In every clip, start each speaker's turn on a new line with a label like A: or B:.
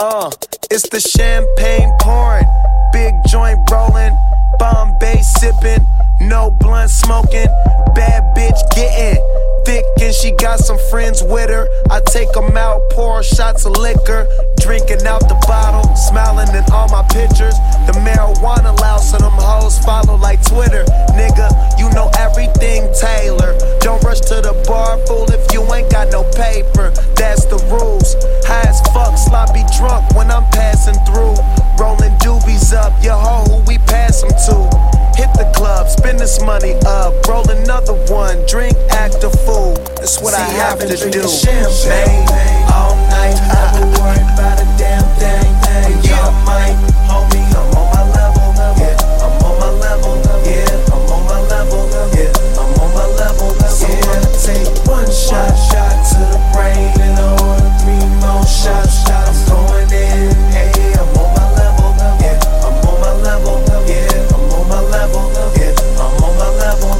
A: It's the champagne pouring, big joint rolling, Bombay sipping, no blunt smoking, bad bitch getting thick and she got some friends with her. I take them out, pour shots of liquor, drinking out the bottle, smiling in all my pictures. The marijuana loud, so them hoes follow like Twitter. Nigga, you know everything Taylor. Don't rush to the bar, fool, if you ain't got no paper. That's the rules. High as fuck, sloppy drunk when I'm passing through. Rolling doobies up, your hoe who we pass them to. Hit the club, spend this money up, roll another one, drink, act a fool. That's what I have to do.
B: Champagne all night, never worry about a damn thing. Y'all might, homie, I'm on my level. Yeah, I'm on my level. Yeah, I'm on my level. Yeah, I'm on my level. So I'ma take one shot to the brain and order 3 more shots. I'm going in, hey, I'm on my level. Yeah, I'm on my level. Yeah, I'm on my level. Yeah, I'm on my level.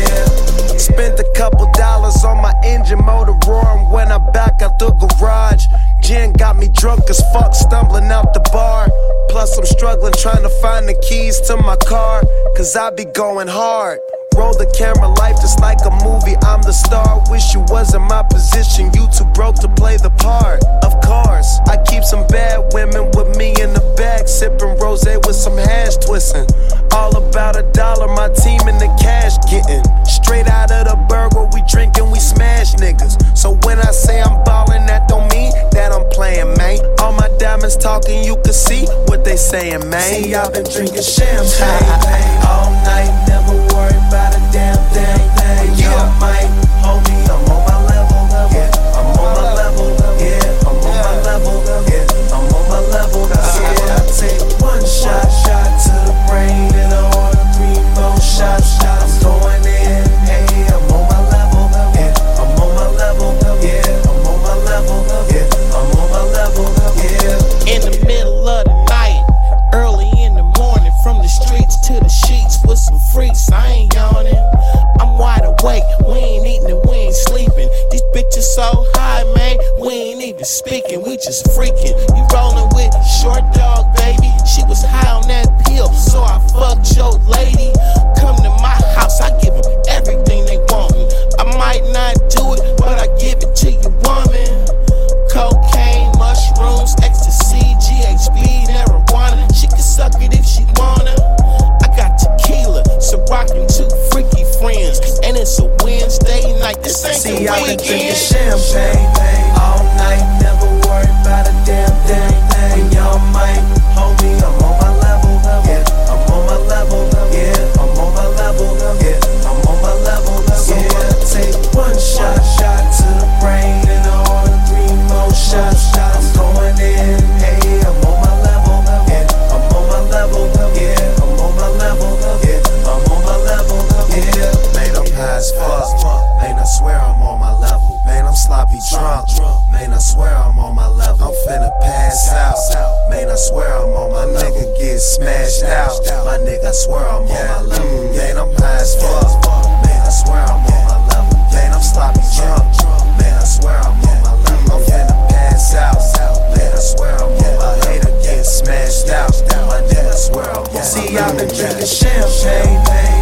B: Yeah.
A: Spent a couple dollars on my engine, motor roaring when I back out the garage. Gin got me drunk as fuck, stumbling out the bar. Plus I'm struggling trying to find the keys to my car, cause I be going hard. Roll the camera, life just like a movie, I'm the star. Wish you was in my position, you too broke to play the part. Of course, I keep some bad women with me in the bag, sipping rosé with some hash twisting. All about $1, my team in the cash getting. Straight out of the burger, we drinking, we smash niggas. So when I say I'm ballin', that don't mean that I'm playing, man. All my diamonds talking, you can see what they saying, man.
B: See, I've been drinking champagne all night, never worry about a damn thing. Y'all might, homie, I'm on my level. Yeah, I'm on my level. Yeah, I'm on my level. Yeah, I'm on my level. Yeah, I take one shot to the brain and order 3 more shots. I'm going in, hey, I'm on my level. Yeah, I'm on my level. Yeah, I'm on my level. Yeah, I'm on my level. Yeah.
C: In the middle of the night, early in the morning, from the streets to the sheets with some freaks. I ain't yawning, I'm wide awake. We ain't eating and we ain't sleeping. These bitches so high, man, we ain't even speaking. We just freaking. You rolling with Short Dog, baby. She was high on that pill, so I fucked your lady. Come to my house, I give them everything they want. I might not do it, but I give it to you, woman. Cocaine, mushrooms, ecstasy, GHB, marijuana. She can suck it if she wanna. I got tequila, so rockin' 2 freaky friends, and it's a Wednesday night. This ain't
B: See,
C: the
B: I've been drinking
C: weekend.
B: champagne all night, never worry about a damn thing. Y'all might, homie, I'm on my level. Yeah, I'm on my level. Yeah, I'm on my level. Yeah, I'm on my level. Yeah, take one shot to the brain and order 3 more shots. I'm going in, hey, I'm on my level. Yeah, I'm on my level. Yeah, I'm on my level. Yeah, I'm on my level. Yeah,
A: Man, I'm high as fuck. Man, I swear I'm on my level. Man, I'm sloppy drunk. Man, I swear I'm on my level. I'm finna pass out. Man, I swear I'm on my nigga get smashed out. My nigga, I swear I'm on my level. Man, I'm high as fuck. Man, I swear I'm on my level. Man, I'm sloppy drunk. Man, I swear I'm on my level. I'm finna pass out. Man, I swear I'm on my hater get smashed out. My nigga, I swear I'm on my level.
B: see, I've been drinking champagne